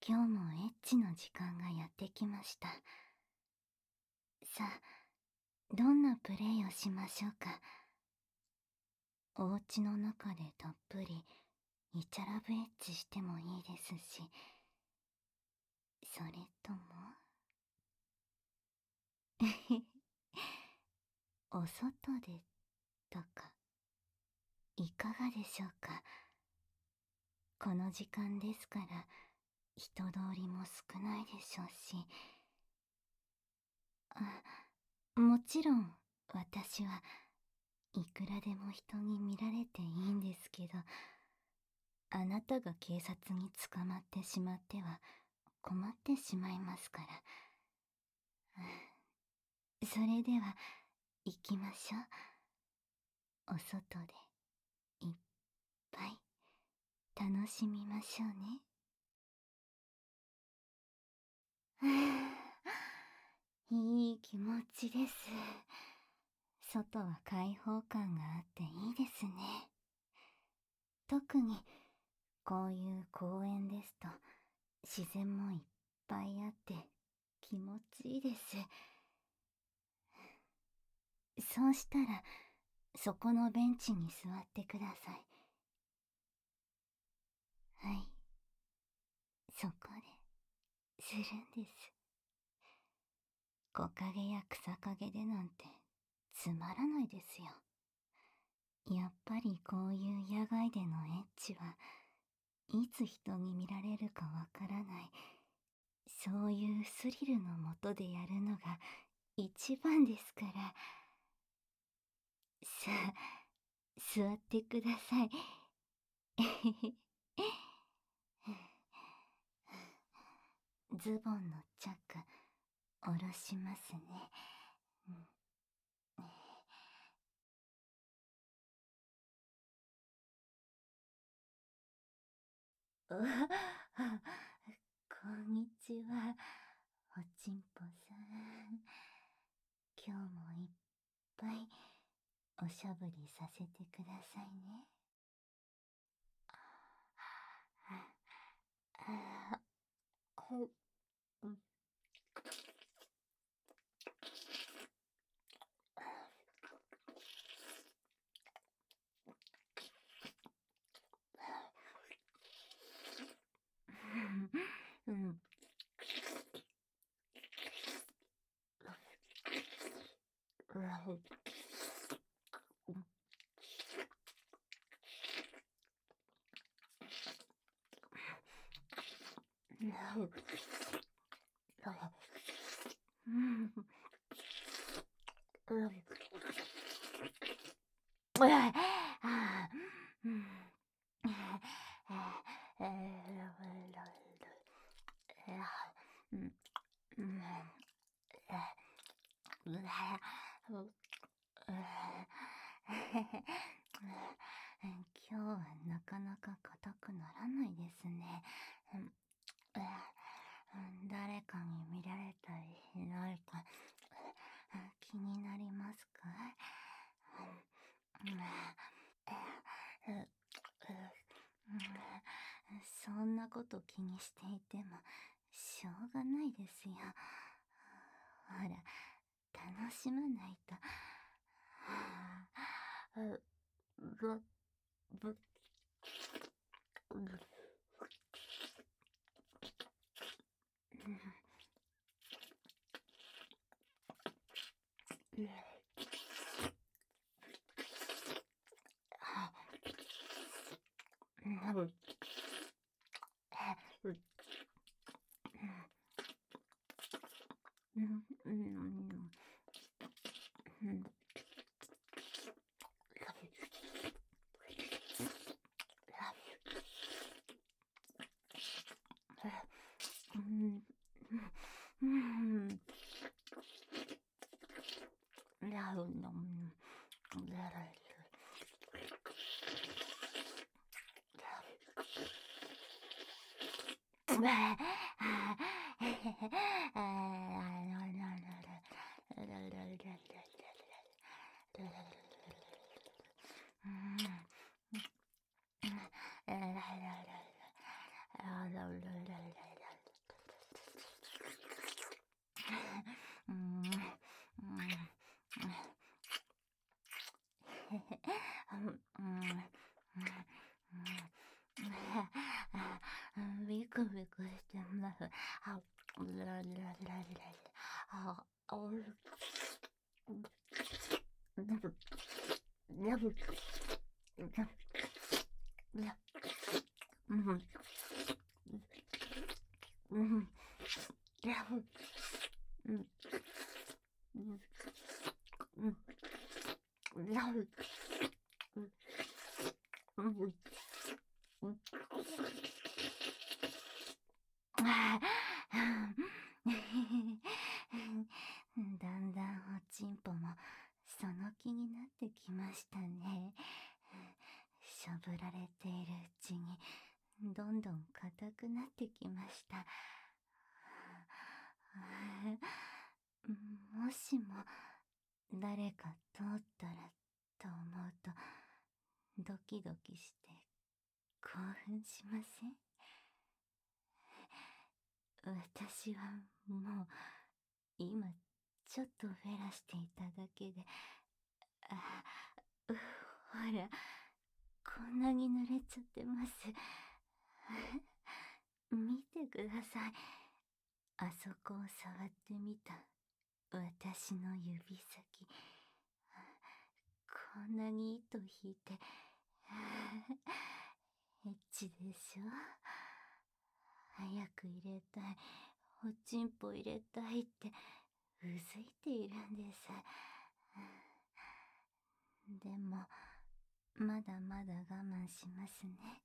今日もエッチの時間がやってきました。さあ、どんなプレイをしましょうか。お家の中でたっぷりイチャラブエッチしてもいいですし、それともお外でとかいかがでしょうか。この時間ですから人通りも少ないでしょうし、もちろん私はいくらでも人に見られていいんですけど、あなたが警察に捕まってしまっては困ってしまいますから。それでは行きましょう。お外でいっぱい楽しみましょうね。いい気持ちです。外は開放感があっていいですね。特にこういう公園ですと自然もいっぱいあって気持ちいいです。そうしたらそこのベンチに座ってください。はい、そこでするんです。木陰や草陰でなんてつまらないですよ。やっぱりこういう野外でのエッチはいつ人に見られるかわからない、そういうスリルのもとでやるのが一番ですから。さあ、座ってください。ズボンのチャック下ろしますね。こんにちは、おちんぽさん。今日もいっぱいおしゃぶりさせてくださいね。うん。今日はなかなか硬くならないですね。誰かに見られたりしないか気になりますか？そんなこと気にしていてもしょうがないですよ。ほら、楽しまないと。 だんだんおちんぽもその気になってきましたね。しょぶられているうちにどんどん硬くなってきました。もしも誰か通ったらと思うとドキドキして興奮しません？私はもう今ちょっとフェラしていただけで、ほら、こんなに濡れちゃってます。見てください。あそこを触ってみた私の指先。こんなに糸引いて、エッチでしょ？早く入れたい、おちんぽ入れたいってうずいているんです。でもまだまだ我慢しますね。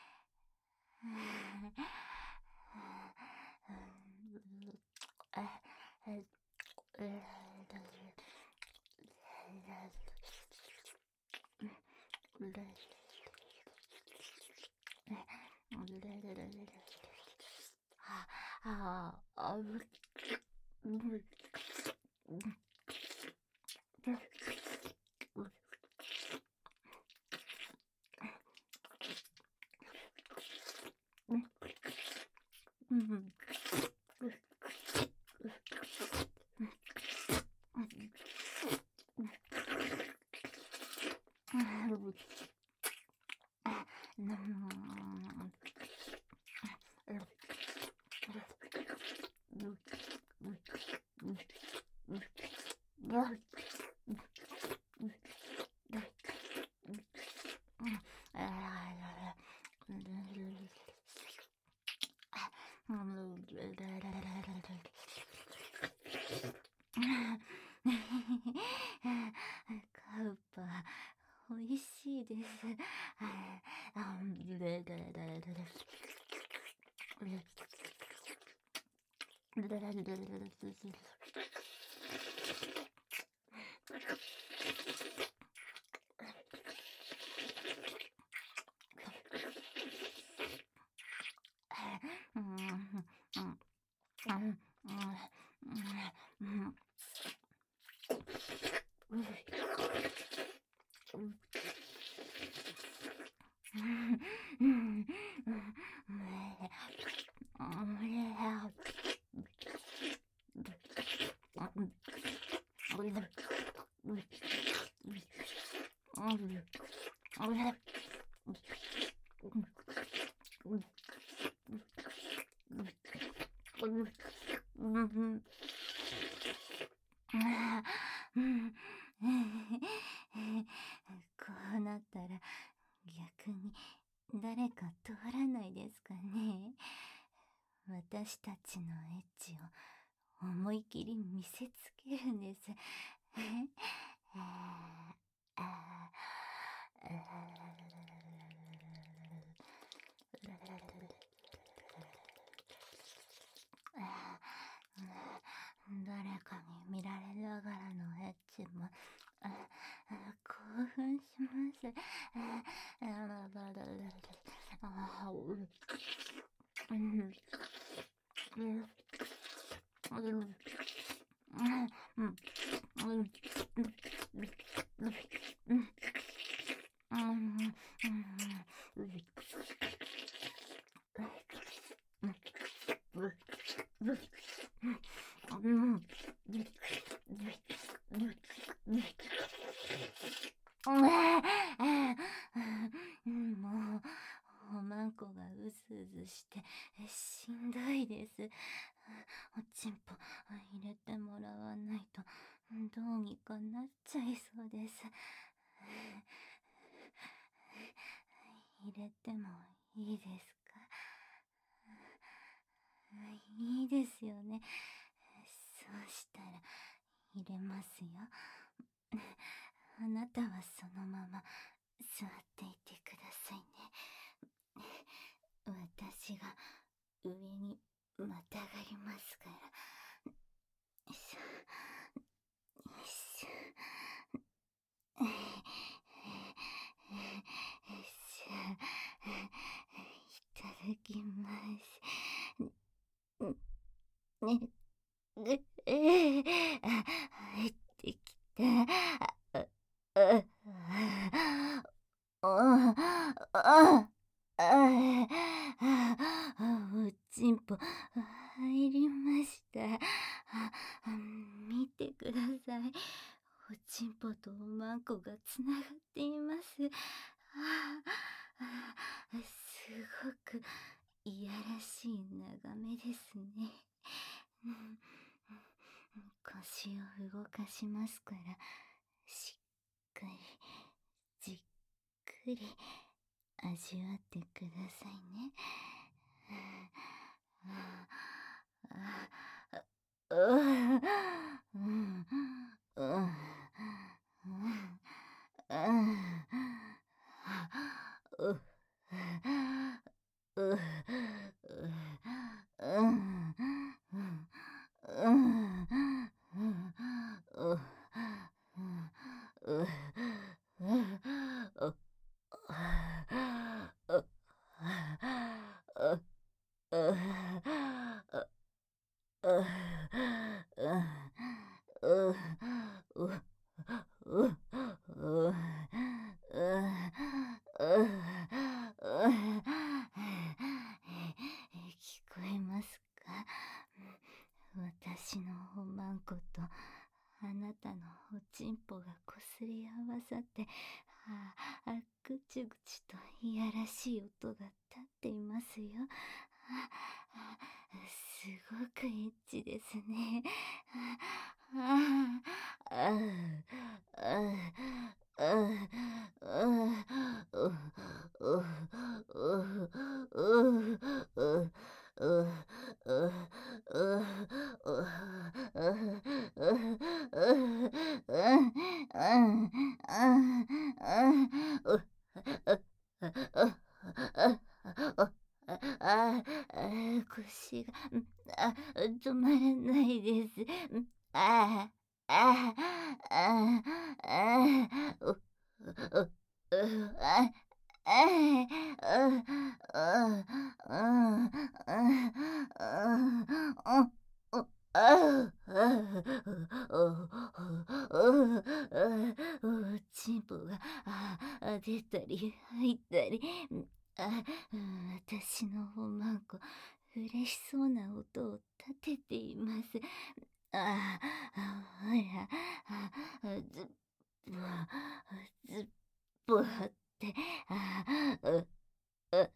カウパ、おいしいです。こうなったら逆に誰か通らないですかね。私たちのエッチを思い切り見せつけるんです。誰かに見られながらのエッチも興奮します。もうおまんこがううずうずしてしんどいです。おちんぽ入れてもらわないとどうにかなっちゃいそうです。入れてもいいですか？いいですよね。そうしたら入れますよ。あなたはそのまま座っていてくださいね。私が上にまたがりますから。よいしょ、よいしょ。よいしょ。いただきます。ね、入ってきた。あ、おちんぽ入りました。見てください。おちんぽとおまんこがつながっています。すごくいやらしい眺めですね。腰を動かしますから、しっかり、じっくり味わってくださいね。聞こえますか？私のおまんことあなたのおちんぽがこすり合わさって、ぐちゅぐちゅといやらしい音が立っていますよ。すごくエッチですね。腰が、止まらないです。ああ、ああ、ああ、お、お、あ、チンポが出たり入ったり、あ、私のおまんこ嬉しそうな音を立てています。ほら、ずっぼ、ずっぼって、う、う、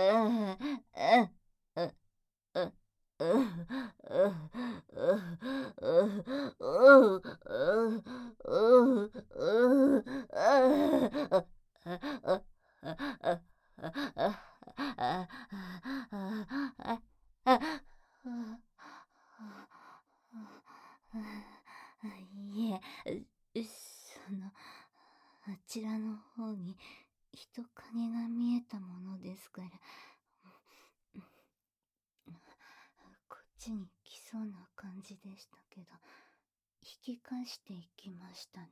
いえ、あちらの方に人影が見えたものですから、こっちに来そうな感じでしたけど、引き返していきましたね。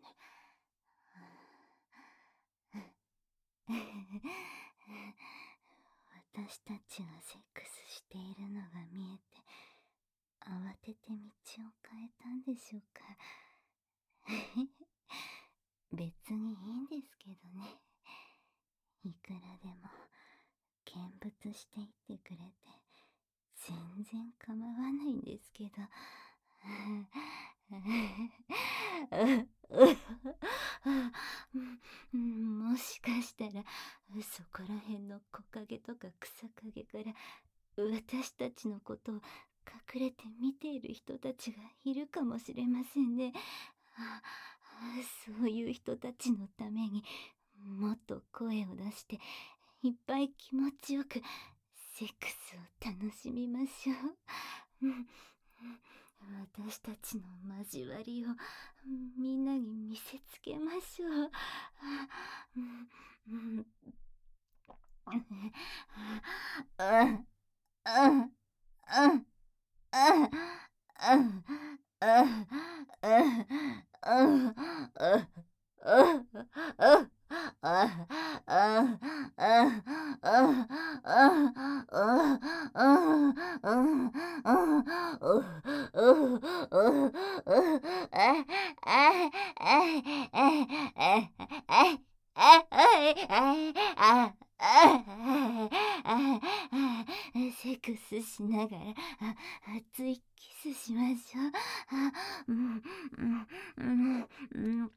私たちがセックスしているのが見えて、慌てて道を変えたんでしょうか。別にいいんですけどね。いくらでも見物していってくれて全然構わないんですけど。 もしかしたらそこら辺の木陰とか草陰から私たちのことを隠れて見ている人たちがいるかもしれませんね。あそういう人たちのためにもっと声を出していっぱい気持ちよくセックスを楽しみましょう。私たちの交わりをみんなに見せつけましょう。セックスしながら熱いキスしましょう。うんうんうん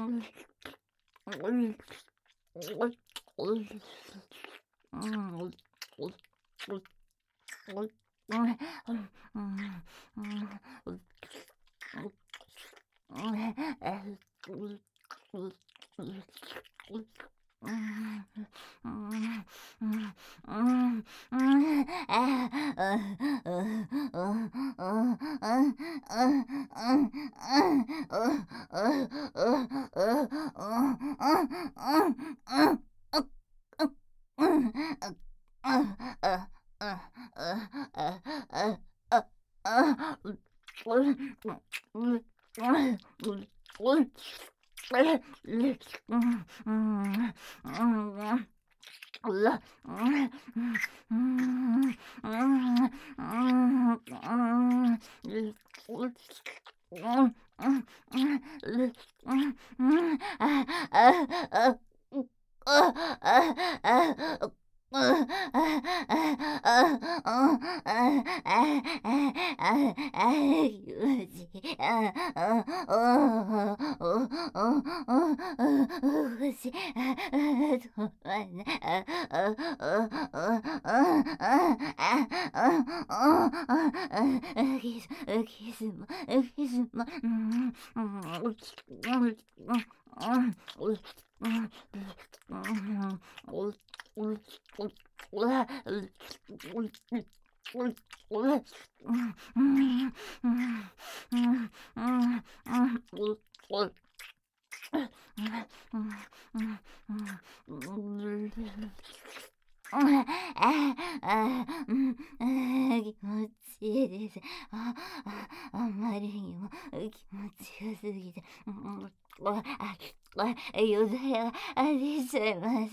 気持ちいいです。あまりにも気持ちよすぎて、よだれが出ちゃいます。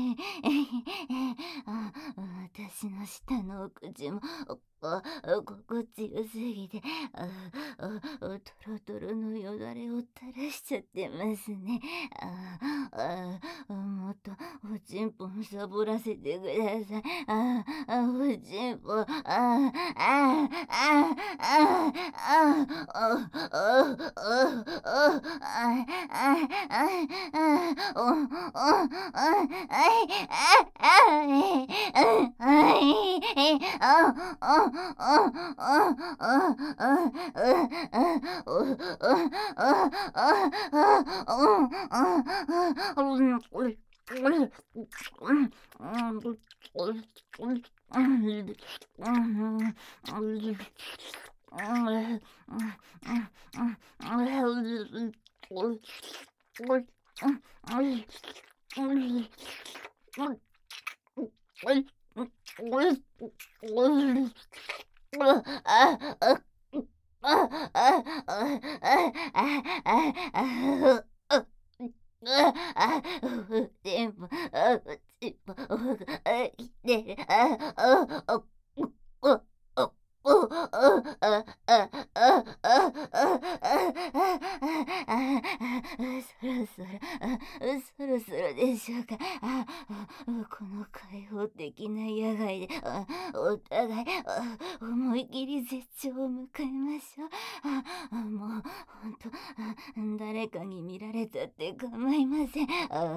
私の下のお口も心地よすぎて、トロトロのよだれを垂らしちゃってますね。もっとおちんぽもサボらせてください。おちんぽ、でも、ちもがいてる。そろそろでしょうか。この開放的な柔野外で、お互い、思い切り絶頂を迎えましょう。もう、ほんと、誰かに見られたって構いません。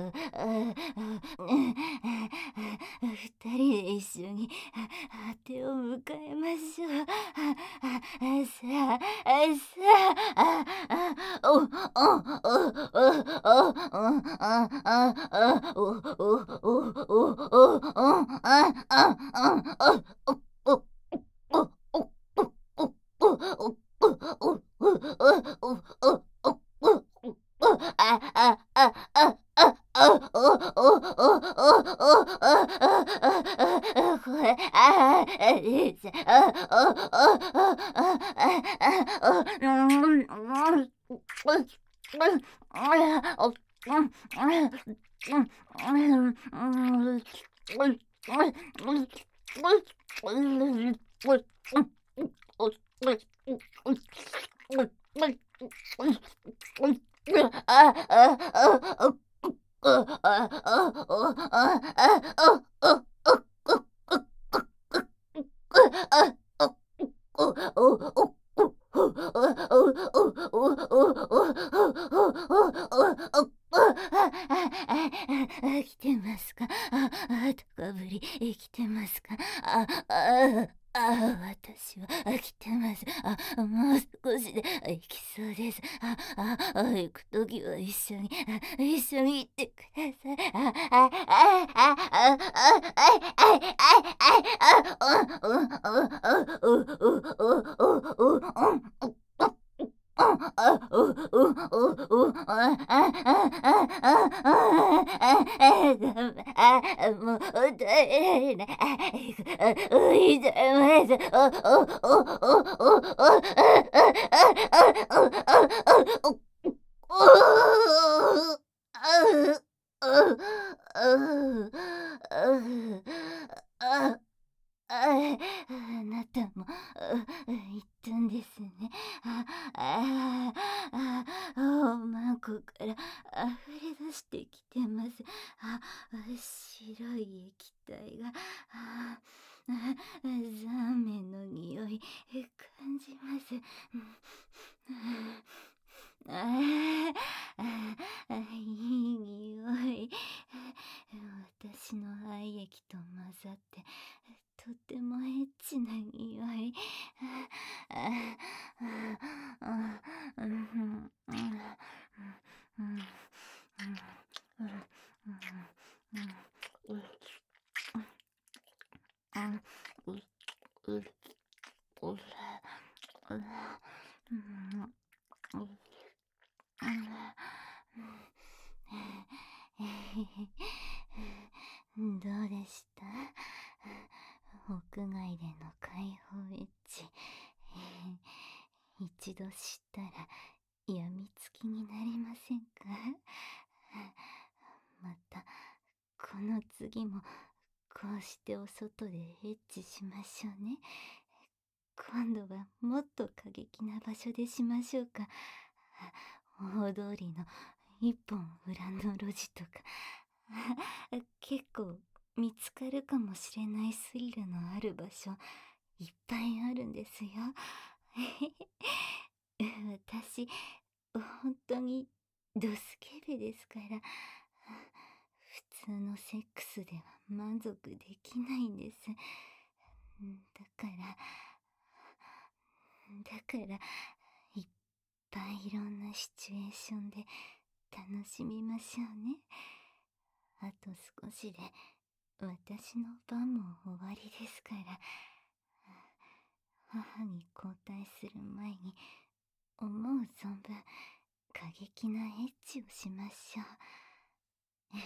二人で一緒に、果てを迎えましょう。さあ、お、来てますか？高ぶり、来てますか？私は来てます。もう少しで行きそうです。行くときは一緒に行ってください。もう耐えられない。浮いちゃいます。あなたも言ったんですね。マンコから溢れ出してきてます。白い液体が、ザーメンの匂い感じます。いい匂い。私の愛液と混ざってとてもエッチな匂い。どうでした？屋外での開放エッチ。一度知ったらやみつきになりませんか？またこの次もこうしてお外でエッチしましょうね。今度はもっと過激な場所でしましょうか。大通りの一本裏の路地とか。結構見つかるかもしれないスリルのある場所いっぱいあるんですよ。私本当にドスケベですから、普通のセックスでは満足できないんです。だからいっぱいいろんなシチュエーションで楽しみましょうね。あと少しで私の番も終わりですから、母に交代する前に思う存分過激なエッチをしましょう。